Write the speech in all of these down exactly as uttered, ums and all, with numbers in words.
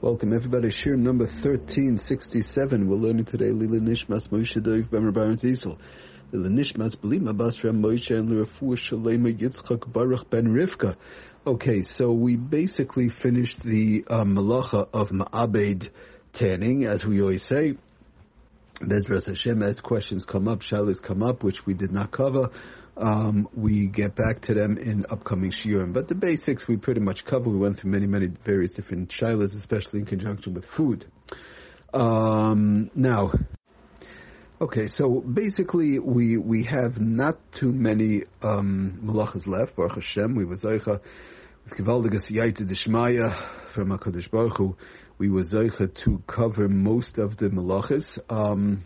Welcome everybody. Shir number thirteen sixty-seven. We're learning today Lila Nishmas Moshe Doiv Bemer Baron Ziesel. Lila Nishmas Belima Basram Moshe and L'Refuah Shalema Yitzchak Baruch Ben Rivka. Okay, so we basically finished the uh, malacha of Ma'abed tanning, as we always say. Bezras Hashem, as questions come up, shalas come up, which we did not cover. Um, we get back to them in upcoming shiurim. But the basics we pretty much covered. We went through many, many various different shilas, especially in conjunction with food. Um, now, okay, so basically we we have not too many um, malachas left. Baruch Hashem, we were zeicha with Gevaldigas Yaita Dishmaya from HaKadosh Baruch Hu. We were zeicha to cover most of the malachas. Um,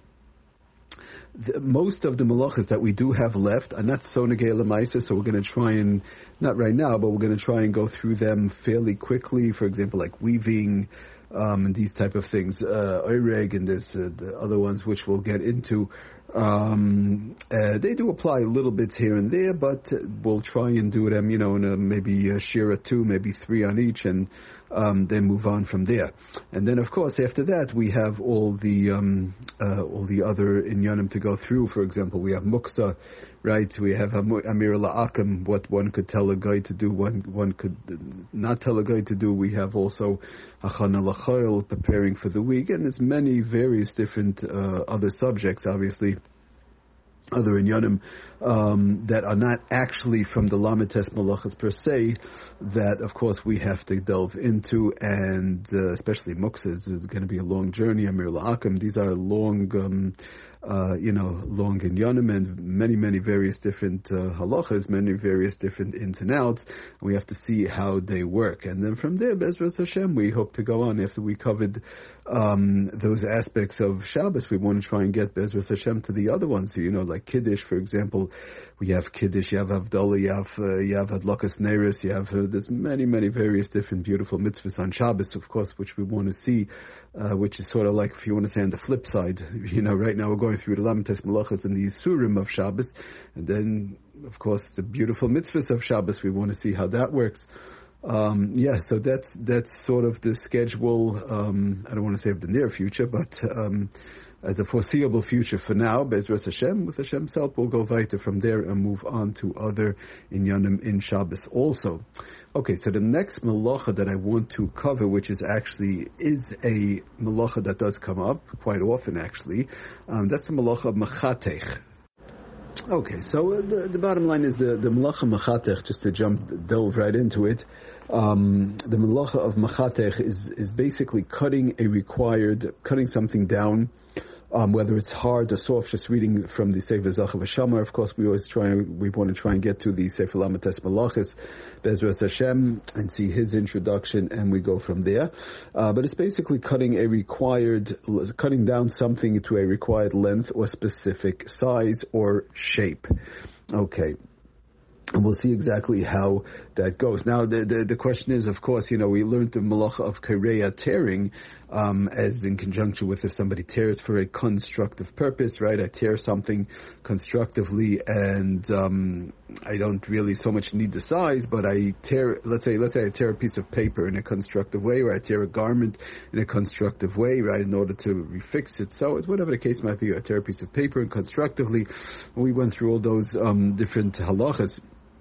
The, most of the malachas that we do have left are not sonegei lemaisa, so we're going to try and, not right now, but we're going to try and go through them fairly quickly. For example, like weaving, um, and these type of things, uh, oireg and this, uh, the other ones which we'll get into. Um, uh, they do apply little bits here and there, but we'll try and do them, you know, in a, maybe a shira two, maybe three on each, and um, then move on from there. And then, of course, after that, we have all the um, uh, all the other inyanim to go through. For example, we have muksa, right? We have amir la'akam, what one could tell a guy to do, one one could not tell a guy to do. We have also hachana l'chayil, preparing for the week, and there's many various different uh, other subjects, obviously, other inyanim um, that are not actually from the Lamites Malachas per se, that of course we have to delve into, and uh, especially Muksas is going to be a long journey. Amir La'akam, these are long, um, uh, you know, long inyanim, and many, many various different uh, halachas, many various different ins and outs. And we have to see how they work, and then from there, Bezras Hashem, we hope to go on after we covered um, those aspects of Shabbos. We want to try and get Bezras Hashem to the other ones, so, you know, like Kiddush, for example. We have Kiddush, you have Havdalah, you have, uh, you have Adlakas Neiros, you have, uh, there's many, many various different beautiful mitzvahs on Shabbos, of course, which we want to see, uh, which is sort of like, if you want to say on the flip side, you know, right now we're going through the Lamites Malachas and the Yisurim of Shabbos, and then, of course, the beautiful mitzvahs of Shabbos, we want to see how that works. Um, yeah, so that's, that's sort of the schedule, um, I don't want to say of the near future, but, um, as a foreseeable future for now, Bezras Hashem, with Hashem's help, we'll go weiter from there and move on to other inyanim in Shabbos also. Okay, so the next malacha that I want to cover, which is actually, is a malacha that does come up quite often actually, um, that's the malacha of Machatech. Okay, so uh, the, the bottom line is the, the malacha Machatech, just to jump, delve right into it. Um, the malacha of Machatech is, is basically cutting a required, cutting something down, Um, whether it's hard or soft, just reading from the Sefer Zachav Hashamar. Of course, we always try, we want to try and get to the Sefer Lamites Malachas, Bezras Hashem, and see his introduction, and we go from there. Uh, but it's basically cutting a required, cutting down something to a required length or specific size or shape. Okay. And we'll see exactly how that goes. Now, the, the the question is, of course, you know, we learned the malacha of kareya, tearing, um, as in conjunction with if somebody tears for a constructive purpose, right? I tear something constructively, and um, I don't really so much need the size, but I tear, let's say, let's say I tear a piece of paper in a constructive way, or I tear a garment in a constructive way, right, in order to refix it. So, whatever the case might be, I tear a piece of paper and constructively. We went through all those um, different halachas.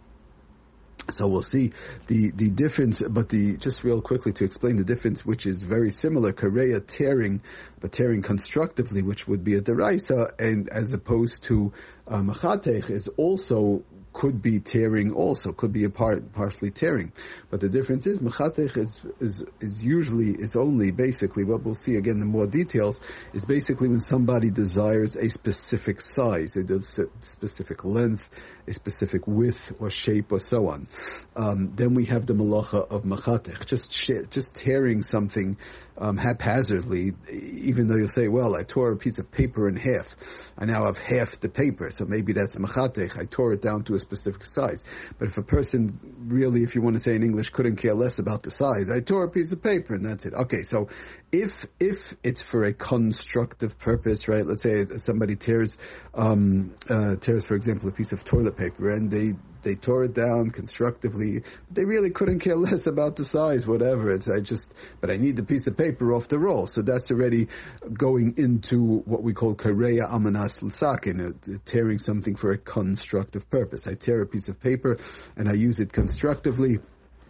So we'll see the, the difference, but the, just real quickly to explain the difference, which is very similar, kareya, tearing, but tearing constructively, which would be a deraisa, and as opposed to uh, machatech is also, could be tearing also, could be a part, partially tearing. But the difference is, machatech is, is, is usually, is only basically, what we'll see again in more details, is basically when somebody desires a specific size, a specific length, a specific width or shape or so on. Um, then we have the malacha of machatech, just sh- just tearing something um, haphazardly, even though you'll say, well, I tore a piece of paper in half. I now have half the paper, so maybe that's machatech. I tore it down to a specific size. But if a person really, if you want to say in English, couldn't care less about the size, I tore a piece of paper and that's it. Okay, so if if it's for a constructive purpose, right? Let's say somebody tears, um, uh, tears, for example, a piece of toilet paper, and they they tore it down constructively. But they really couldn't care less about the size, whatever. It's I just, but I need the piece of paper off the roll. So that's already going into what we call kareya amanas l'sakin, tearing something for a constructive purpose. I tear a piece of paper and I use it constructively.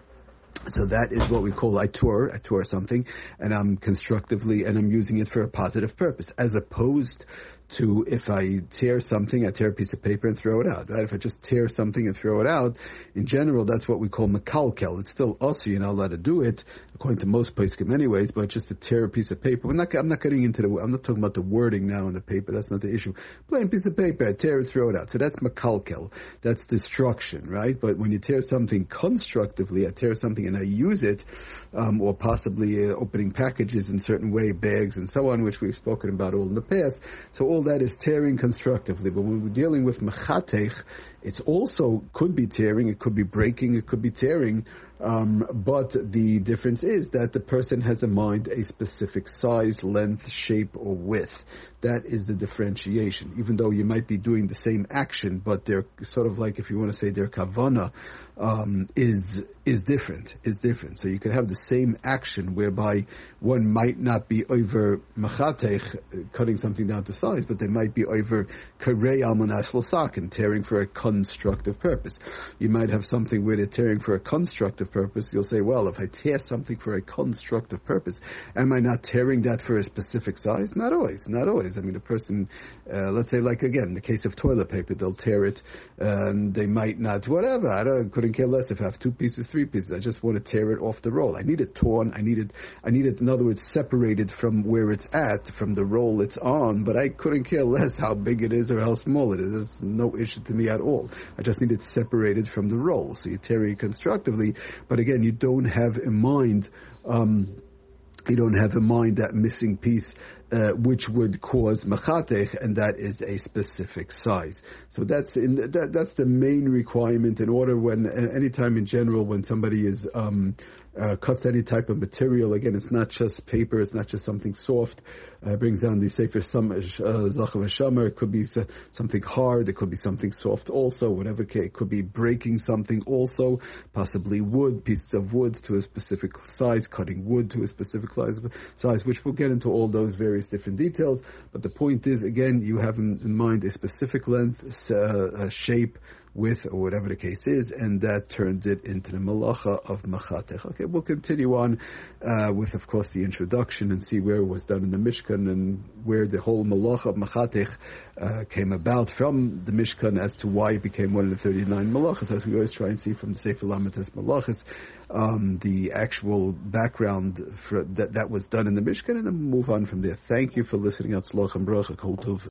So that is what we call I tore, I tore something, and I'm constructively, and I'm using it for a positive purpose, as opposed to if I tear something, I tear a piece of paper and throw it out, right? If I just tear something and throw it out, in general, that's what we call mekalkel. It's still also, you're not allowed to do it, according to most poskim anyways, but just to tear a piece of paper. We're not, I'm not getting into the, I'm not talking about the wording now in the paper, that's not the issue. Plain piece of paper, I tear it, throw it out. So that's mekalkel. That's destruction, right? But when you tear something constructively, I tear something and I use it, um, or possibly uh, opening packages in certain way, bags and so on, which we've spoken about all in the past. So all that is tearing constructively. But when we're dealing with mechatech, it's also could be tearing, it could be breaking, it could be tearing. Um, but the difference is that the person has in mind a specific size, length, shape, or width. That is the differentiation. Even though you might be doing the same action, but they're sort of like, if you want to say their kavana, um, is is different, is different. So you could have the same action whereby one might not be over machatech, cutting something down to size, but they might be over karei almanas l'sakin, tearing for a constructive purpose. You might have something where they're tearing for a constructive purpose. You'll say, well, if I tear something for a constructive purpose, am I not tearing that for a specific size? Not always, not always. I mean, a person, uh, let's say, like again, in the case of toilet paper, they'll tear it, and they might not, whatever. I don't, couldn't care less if I have two pieces, three pieces. I just want to tear it off the roll. I need it torn. I need it, I need it, in other words, separated from where it's at, from the roll it's on. But I couldn't care less how big it is or how small it is. It's no issue to me at all. I just need it separated from the roll. So you tear it constructively, but again, you don't have in mind, um, you don't have in mind that missing piece, uh, which would cause machatech, and that is a specific size. So that's in the, that, that's the main requirement in order when, anytime in general, when somebody is, um, uh, cuts any type of material, again, it's not just paper, it's not just something soft, uh, brings down the Sefer Zachav Hashamar, it could be something hard, it could be something soft also, whatever case, it could be breaking something also, possibly wood, pieces of wood to a specific size, cutting wood to a specific size, which we'll get into all those various different details, but the point is, again, you have in, in mind a specific length, uh, a shape, width, or whatever the case is, and that turns it into the malacha of machatech. Okay, we'll continue on uh, with, of course, the introduction and see where it was done in the Mishkan and where the whole malacha of machatech uh, came about from the Mishkan as to why it became one of the thirty-nine malachas, as we always try and see from the Sefer Lamites Malachas, um, the actual background for, that, that was done in the Mishkan, and then move on from there. Thank you for listening. Atzloch and bracha, kol tov.